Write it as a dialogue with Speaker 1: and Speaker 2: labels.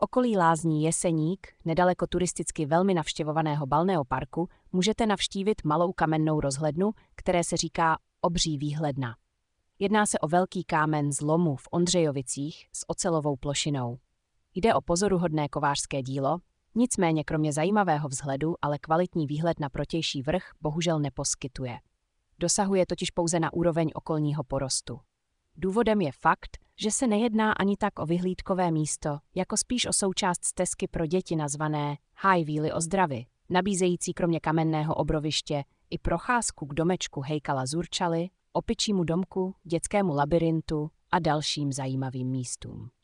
Speaker 1: okolí lázní Jeseník, nedaleko turisticky velmi navštěvovaného balneoparku, můžete navštívit malou kamennou rozhlednu, které se říká Obří výhledna. Jedná se o velký kámen z lomu v Ondřejovicích s ocelovou plošinou. Jde o pozoruhodné kovářské dílo, nicméně kromě zajímavého vzhledu, ale kvalitní výhled na protější vrch bohužel neposkytuje. Dosahuje totiž pouze na úroveň okolního porostu. Důvodem je fakt, že se nejedná ani tak o vyhlídkové místo, jako spíš o součást stezky pro děti nazvané High Víly Ozdravy, nabízející kromě kamenného obroviště i procházku k domečku Hejkala Zurčaly, opičímu domku, dětskému labyrintu a dalším zajímavým místům.